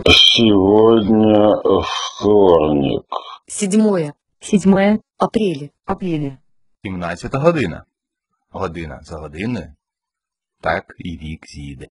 Сегодня вторник. 7 апреля. 17 година. Година за годиною. Так і вік зійде.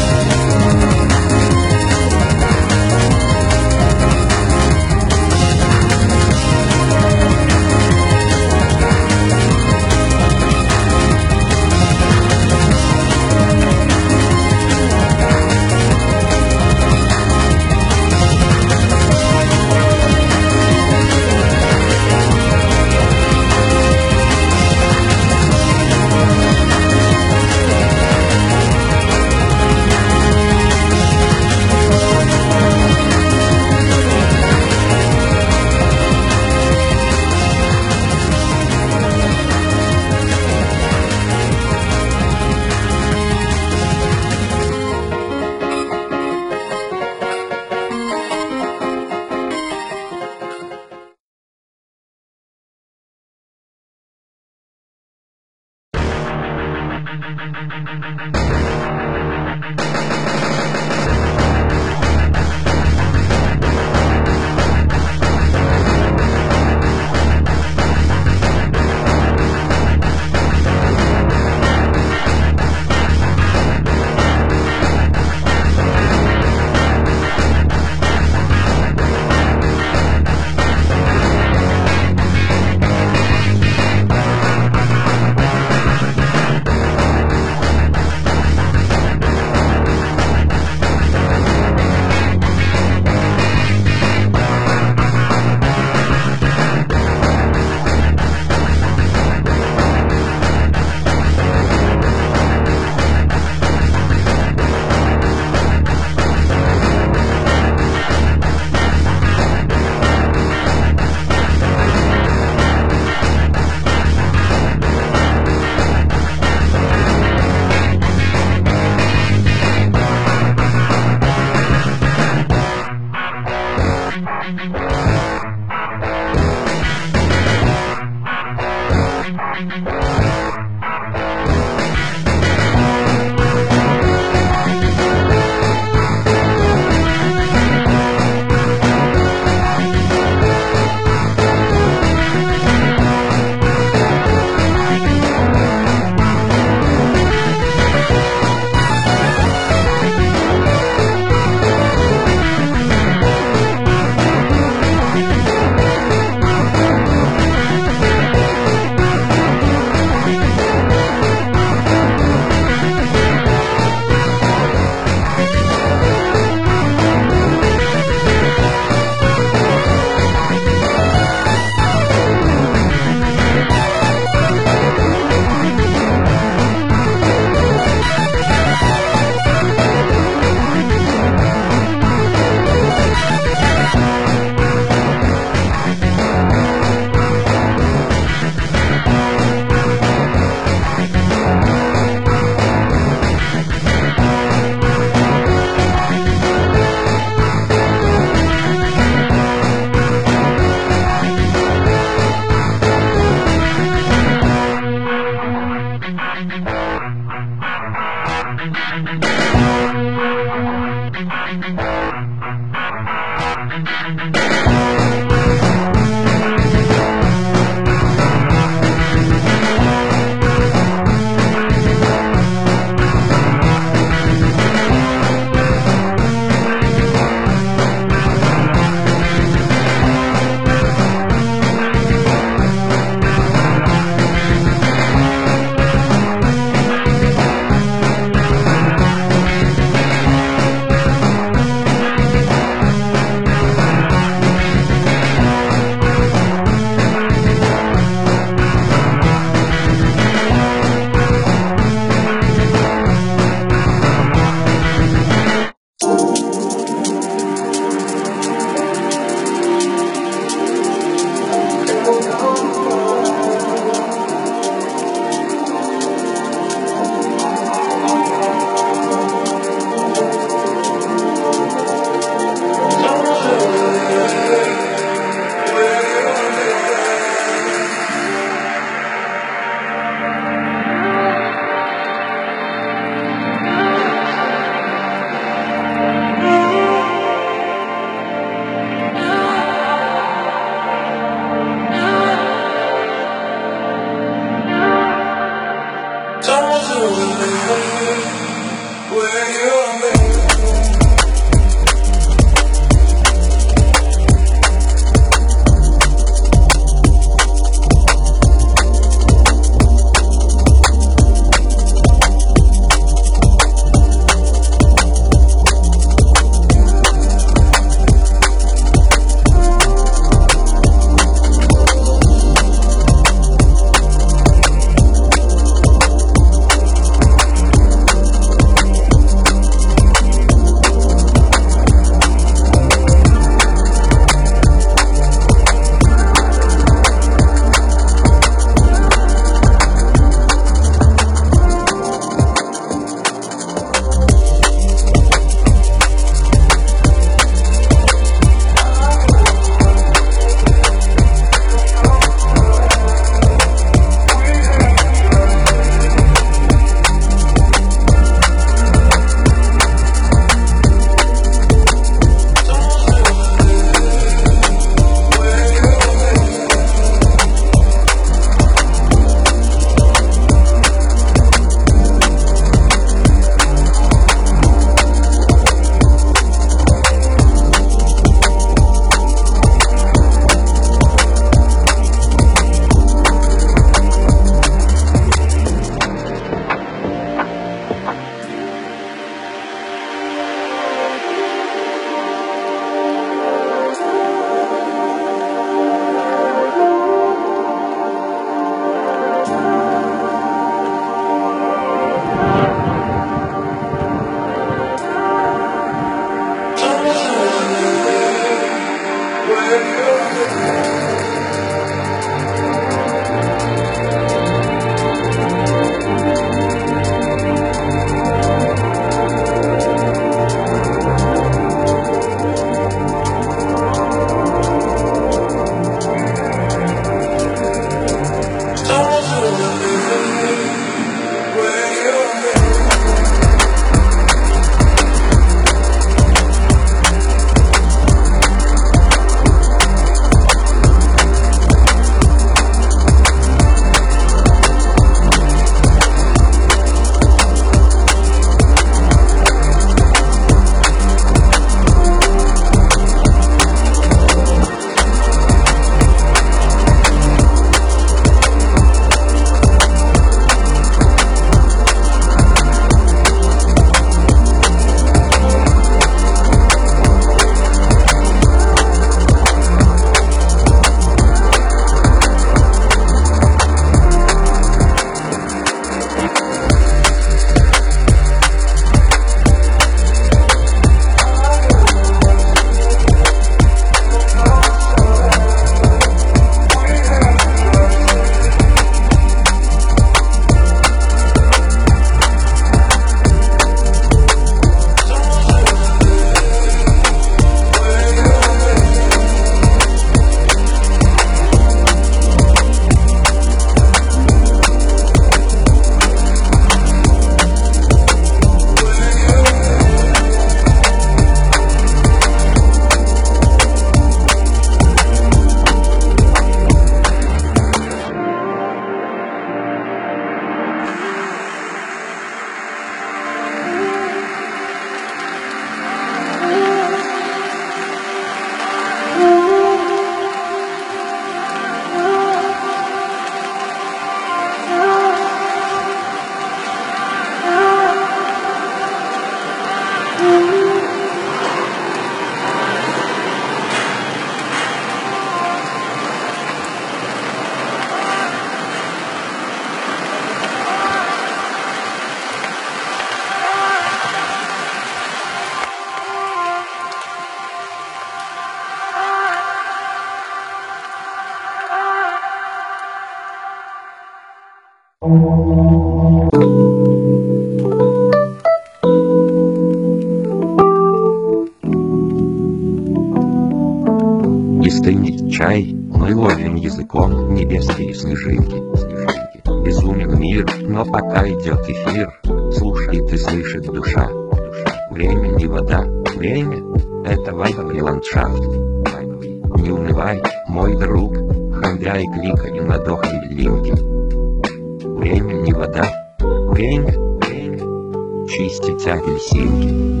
И стынет чай, мы ловим языком небесные снежинки. Безумен мир, но пока идет эфир, слушает и слышит душа. Время не вода, время — это вайбовый ландшафт. Не унывай, мой друг, ходя и кликай на дохлые линки. Время не вода, время — чистить апельсинки.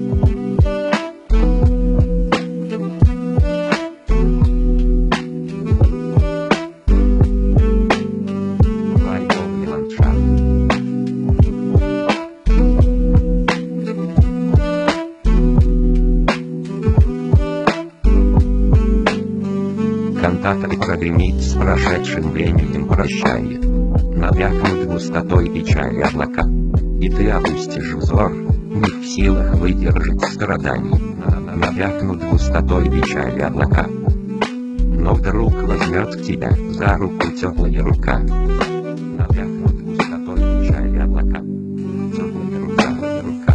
Вайбовый ландшафт. Кантатор прогремит с прошедшим временем прощание. Навякнут густотой печали облака, и ты опустишь взор, не в силах выдержать страданий. Навякнут густотой печали облака, но вдруг возьмет тебя за руку теплая рука. Навякнут густотой печали облака, теплая рука.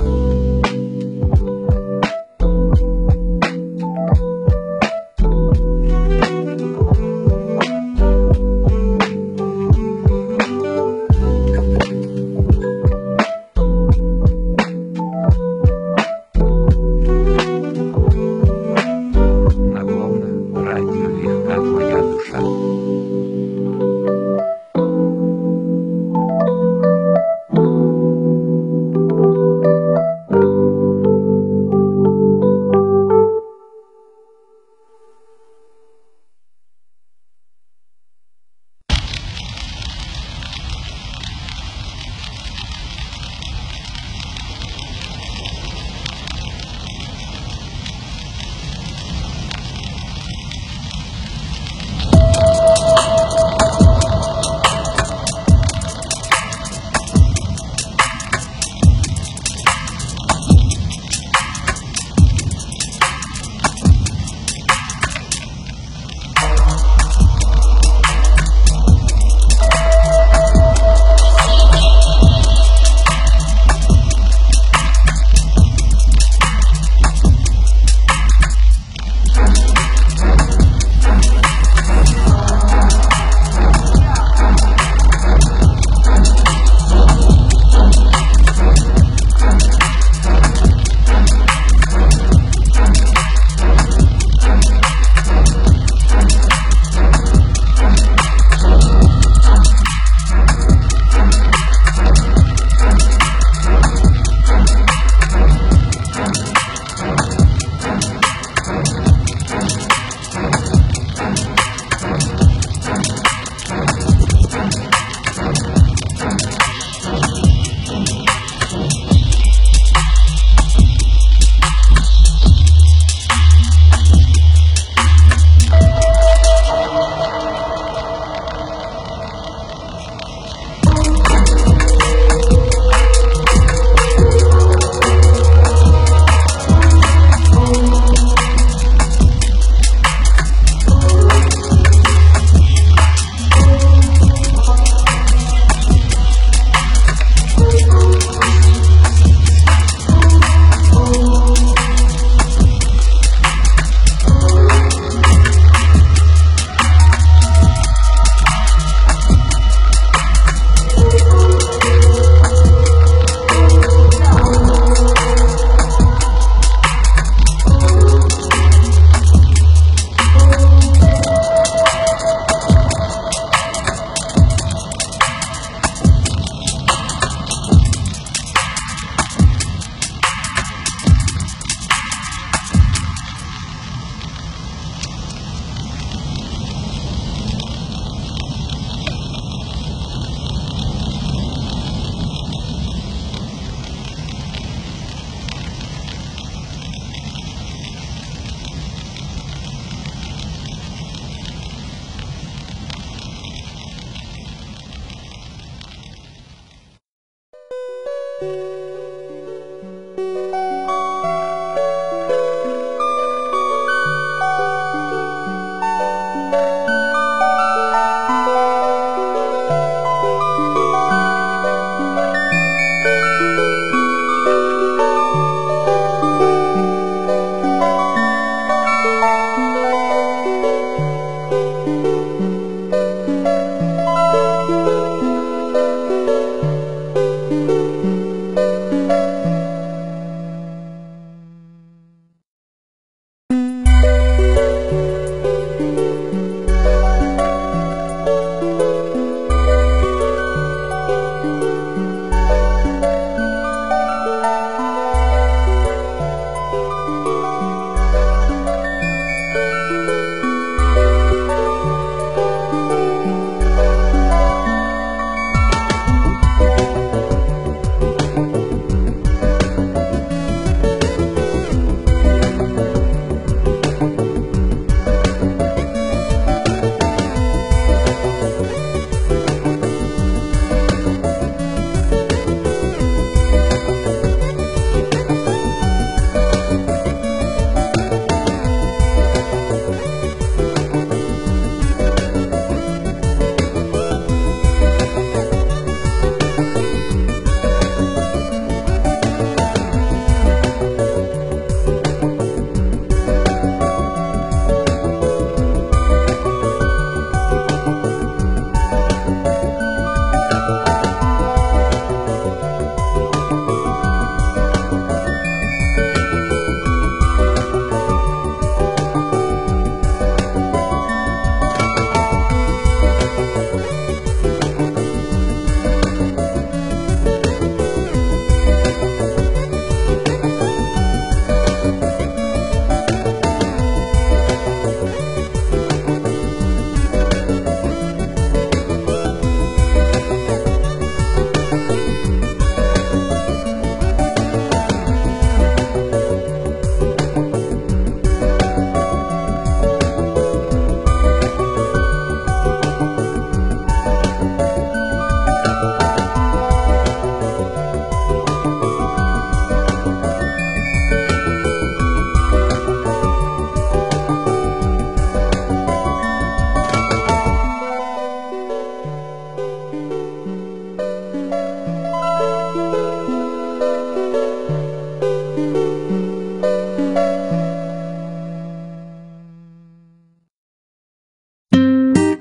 На волнах радио легка твоя душа.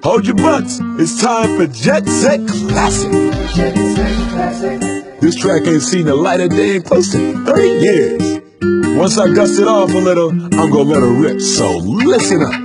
Hold your butts. It's time for Jet Set Classic. Jet Set Classic. This track ain't seen the light of day in close to 30 years. Once I dust it off a little, I'm gonna let her rip, so listen up.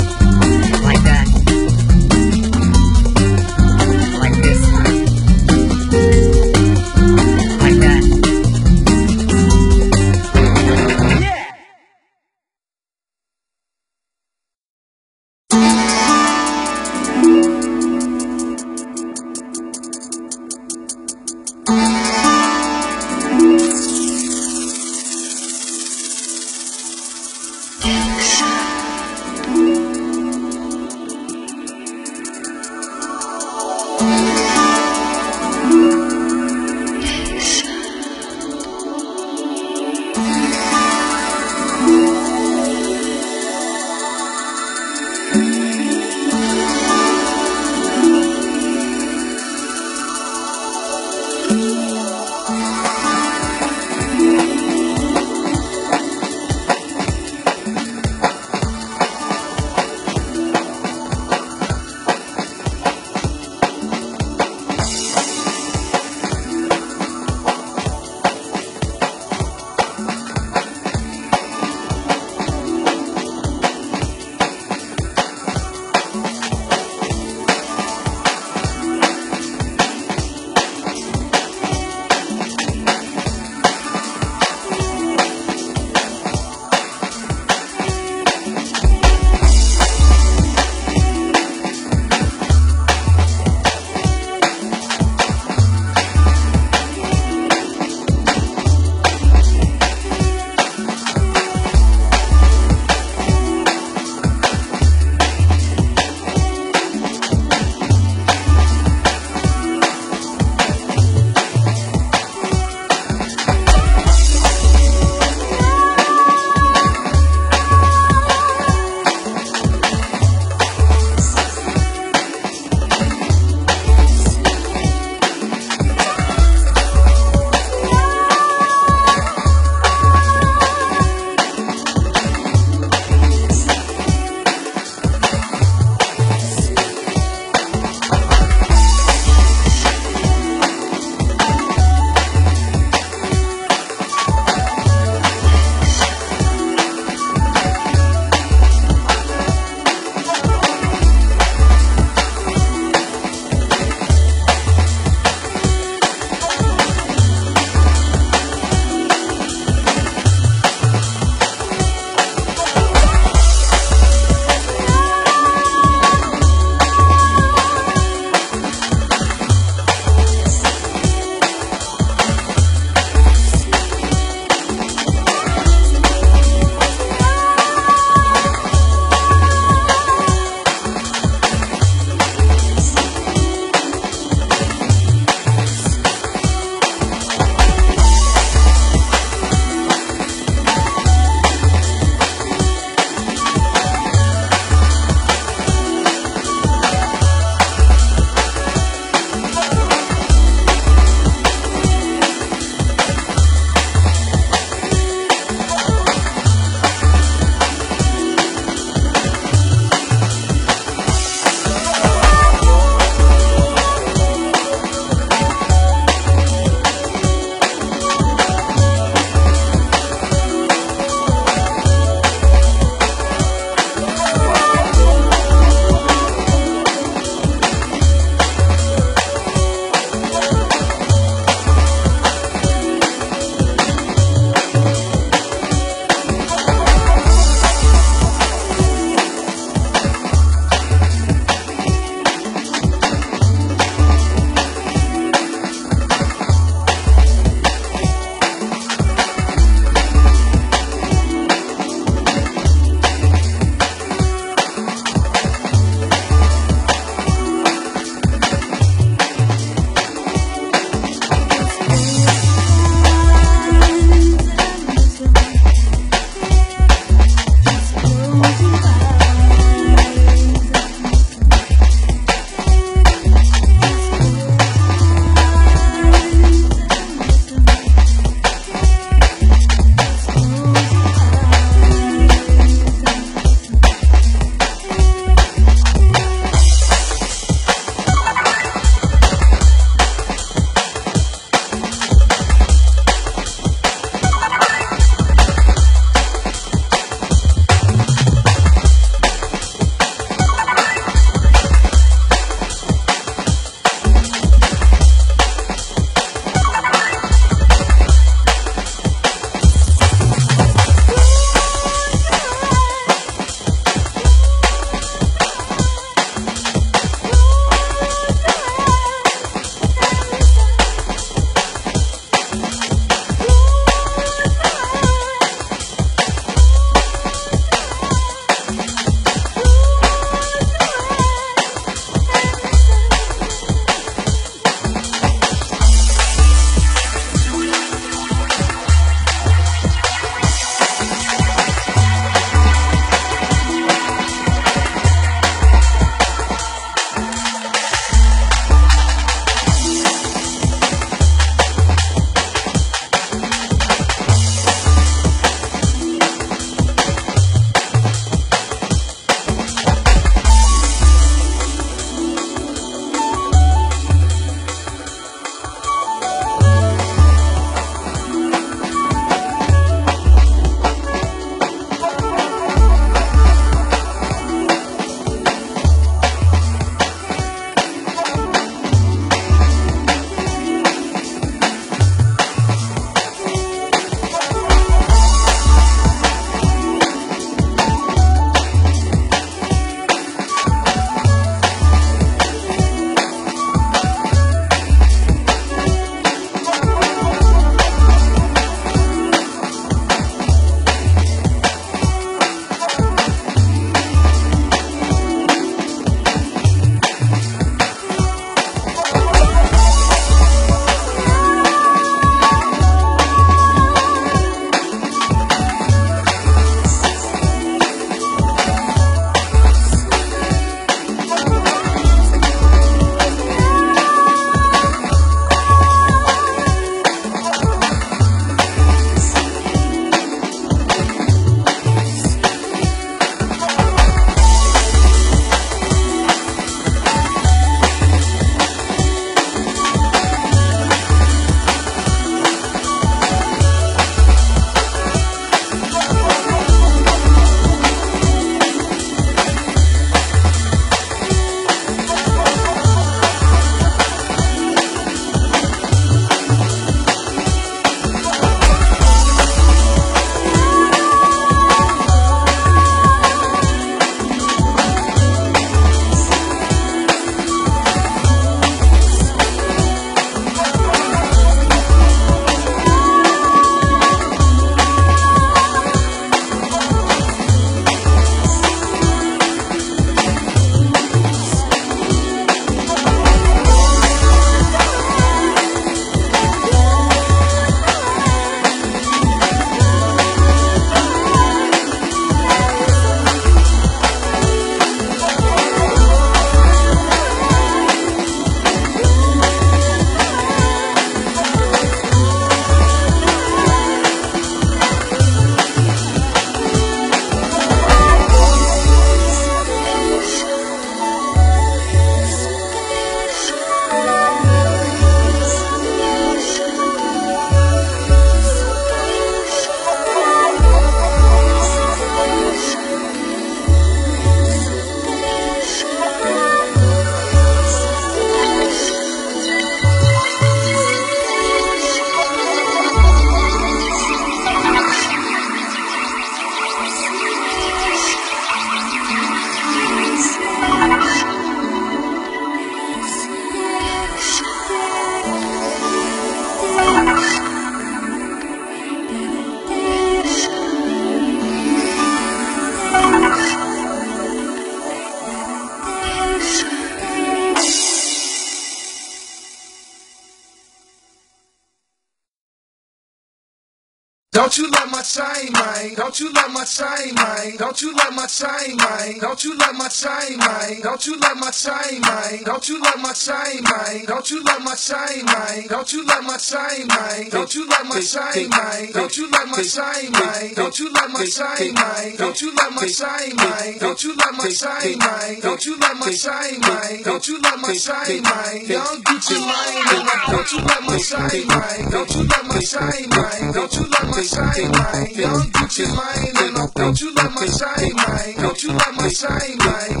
Don't you let my shine, man. Don't you let my shine, man. Don't you let my shine, man. Don't you let my shine, man. Don't you let my shine, man. Don't you let my shine, man. Don't you let my shine, man. Don't you let my shine, man. Don't you let my shine, man. Don't you let my shine, man. Don't you let my shine, man. Don't you let my shine, man. Don't you let my shine, man. Don't you let my shine, man. Don't you let my shine, man. Young Gucci Mane, don't you let my shine, man. Don't you let my shine, man. Don't you let my shine, man. Young Gucci Mane, don't you let my shine, man. Don't you let my shine, man.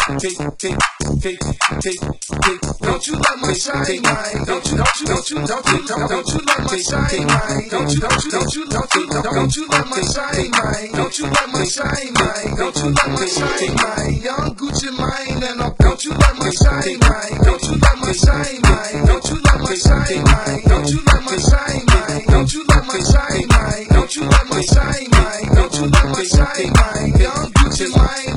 Don't you let my shine, man. Don't you let my shine, man. Don't you let my shine, man. Don't you let my shine, man. Don't you let my shine, man. Young Gucci Mane, don't you let my shine, man. Don't you let my shine, man. Don't you let my shine, man. Don't you let my shine, man. Don't you let my shine, man. Don't you let my shine, man. Don't you let my shine, man. Young Gucci Mane,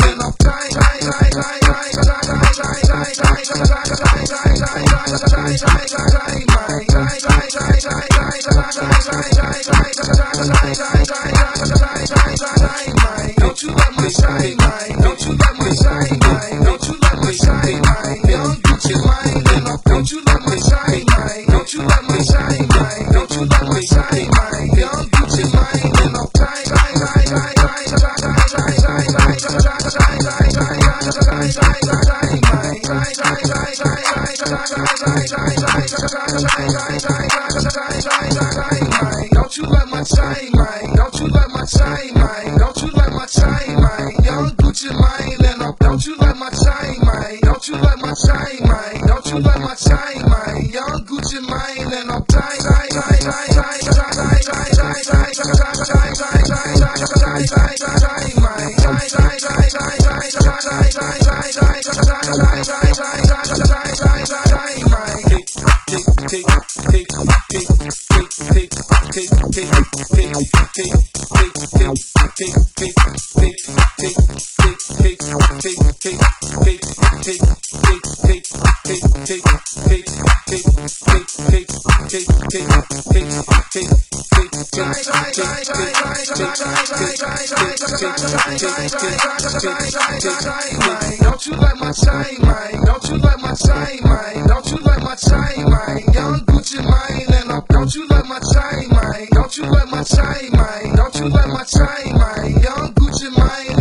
don't you let my shine, man. Don't you let my shine, man. Don't you let my shine, man. Young Gucci Mane, don't you let my shine, man. Don't you let my shine, man. Don't you let my shine, man. Young Gucci Mane, don't you let my shine, man. Don't you let my shine, man. Don't you let my shine, man. Young Gucci Mane, don't you let my shine, man. Don't you let my shine, man. Don't you let my shine, man. Young Gucci Mane, don't you let my shine, man. Don't you let my shine, man. Don't you let my shine, man. Young Gucci Mane, don't you let my shine, man. Don't you let my shine, man. Don't you let my shine, man. Young Gucci Mane,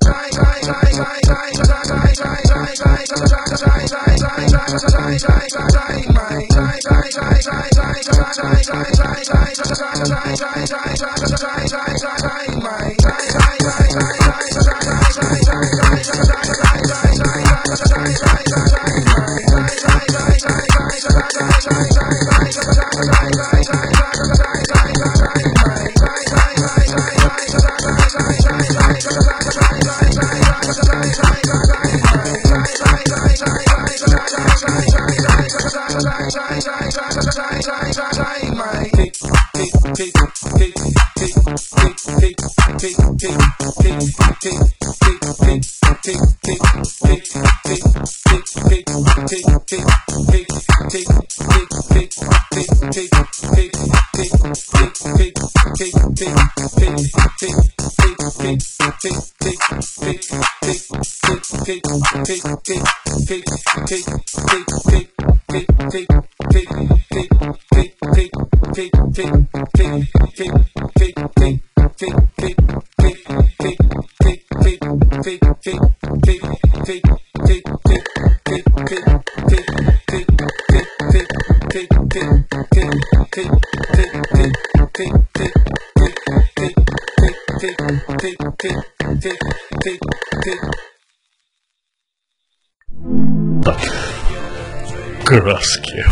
Краски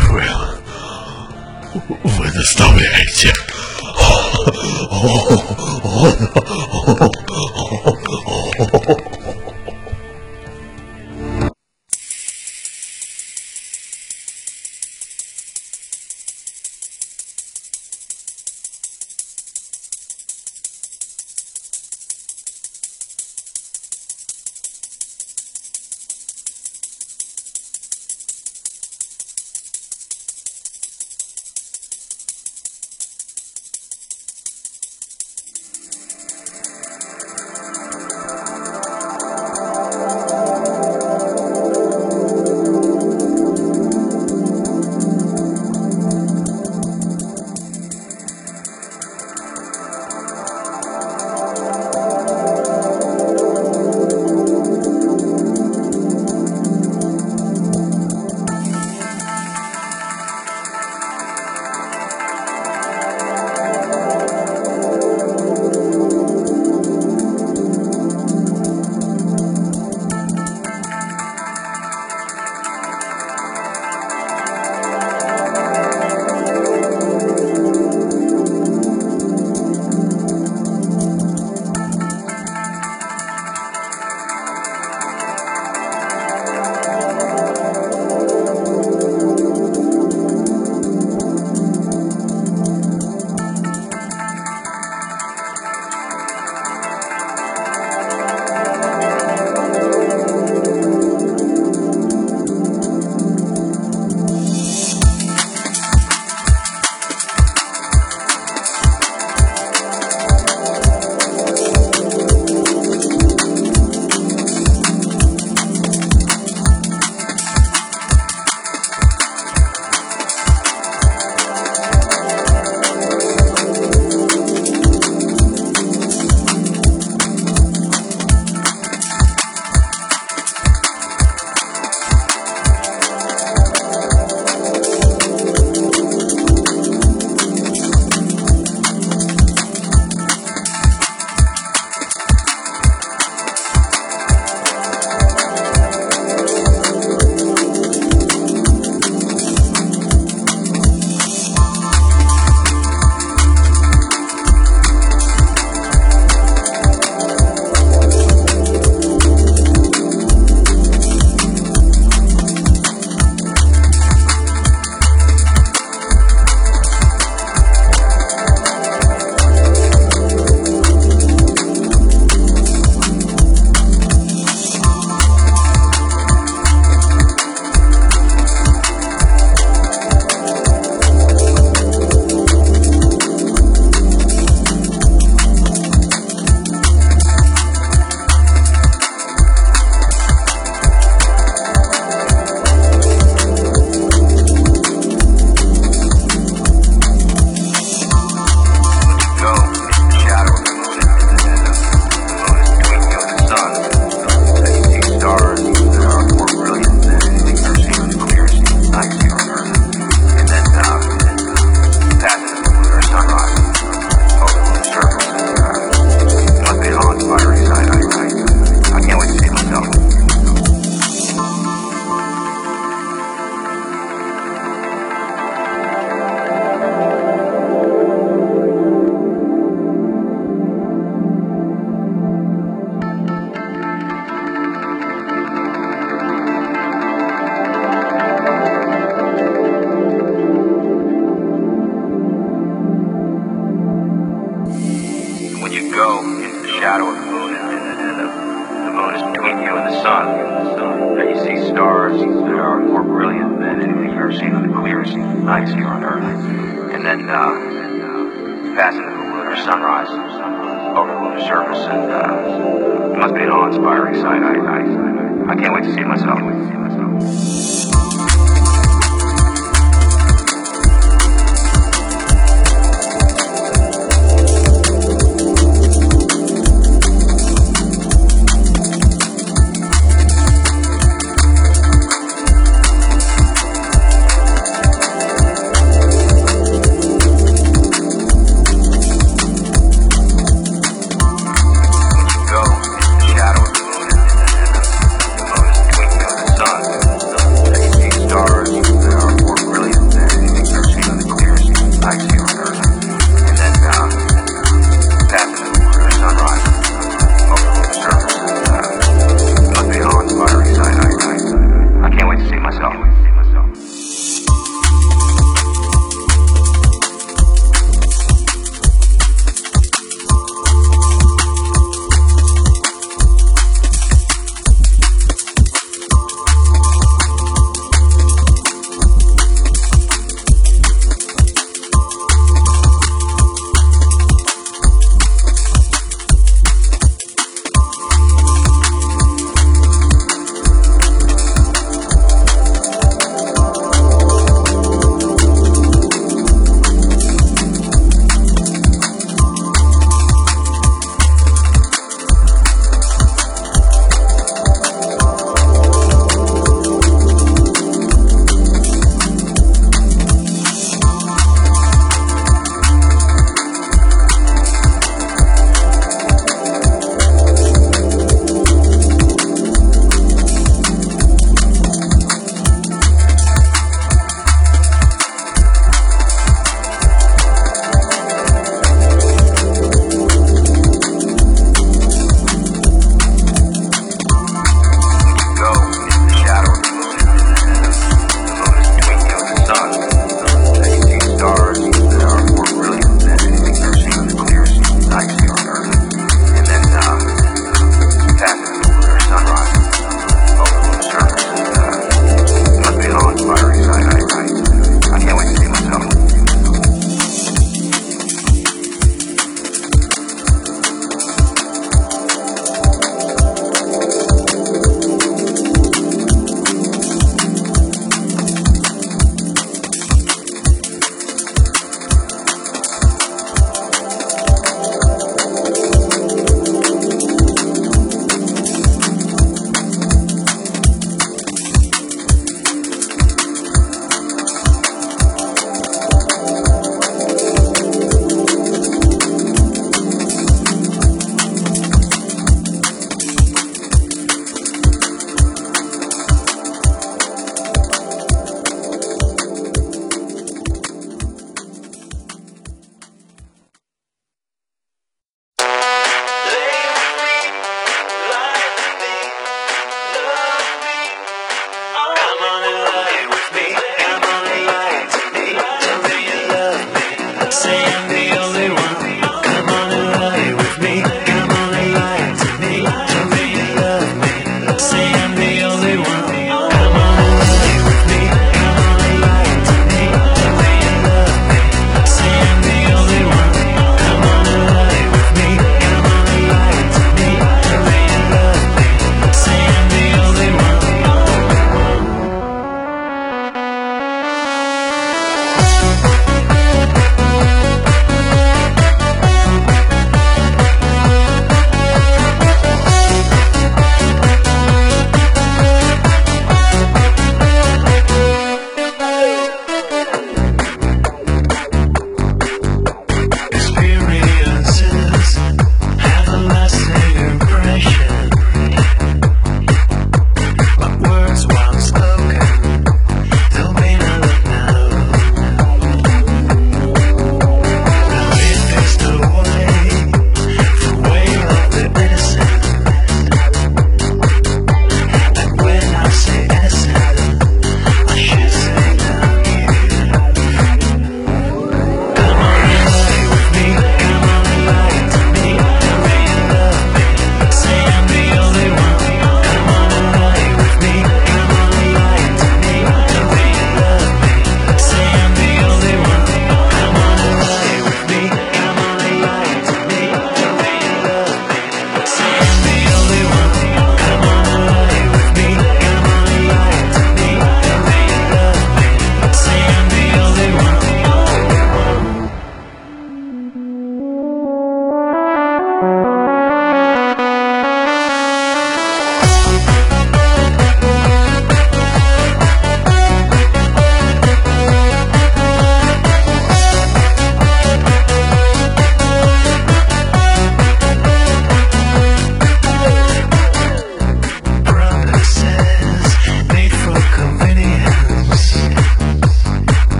вы доставляете. go into the shadow of the moon, and the moon is between you and the sun, and you see stars that are more brilliant than anything you've ever seen on the clearest nights here on Earth. And then you pass into the lunar sunrise over the lunar surface, and it must be an awe-inspiring sight. I can't wait to see it myself.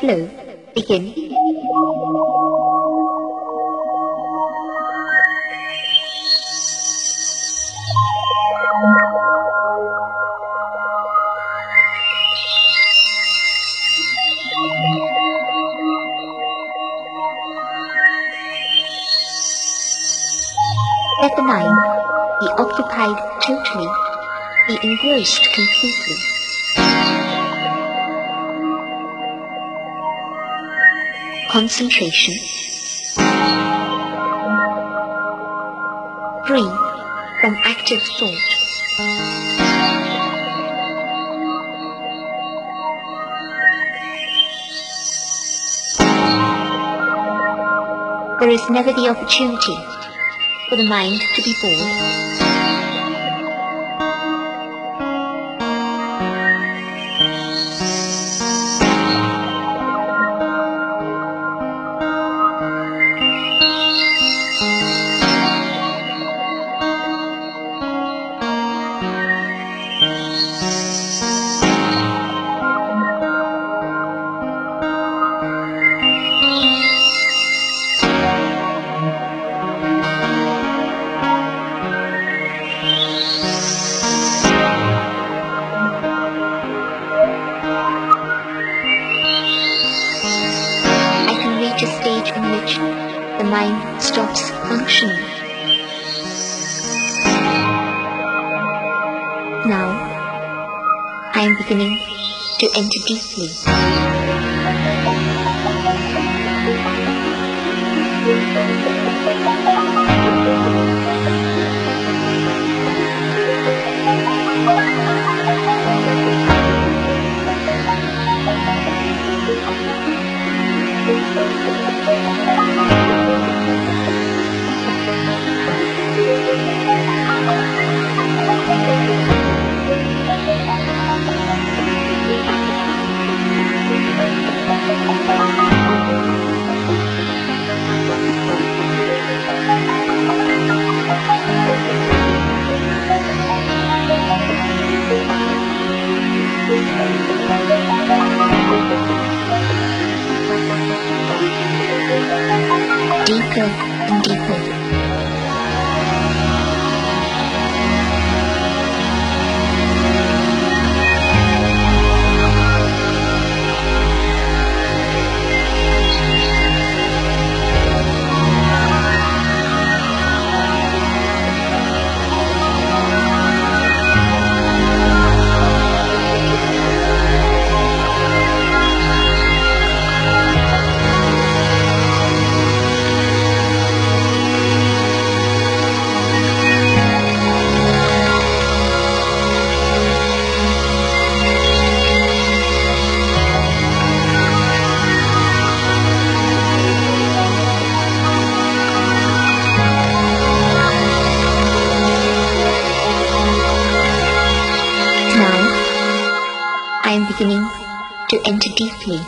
Hello, begin. Let the mind be occupied totally, be engrossed completely. Concentration. Free from active thought. There is never the opportunity for the mind to be bored. A stage in which the mind stops functioning. Now, I am beginning to enter deeply. Deeper and deeper. I am beginning to enter deeply.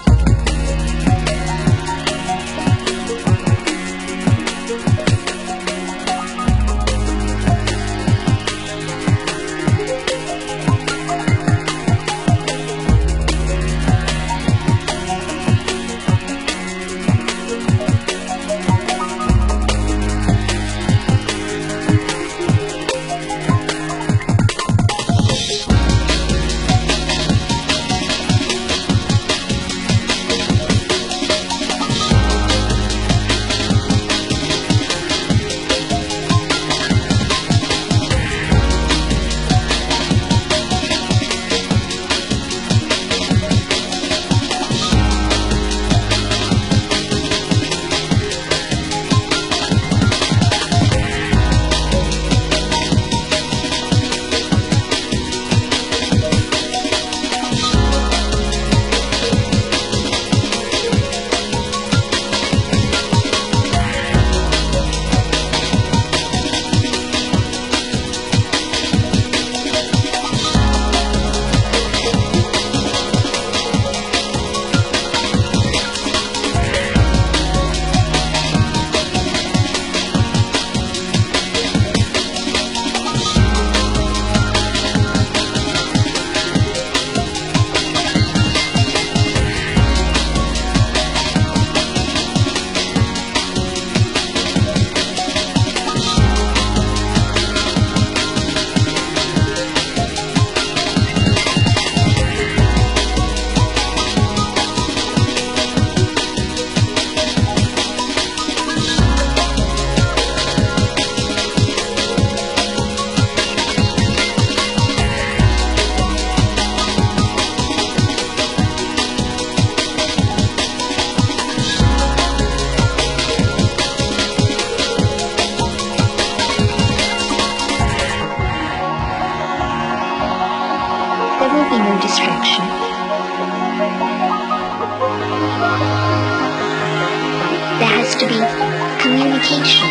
communication.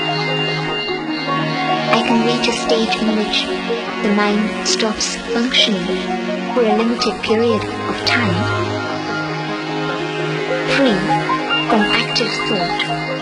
I can reach a stage in which the mind stops functioning for a limited period of time, free from active thought.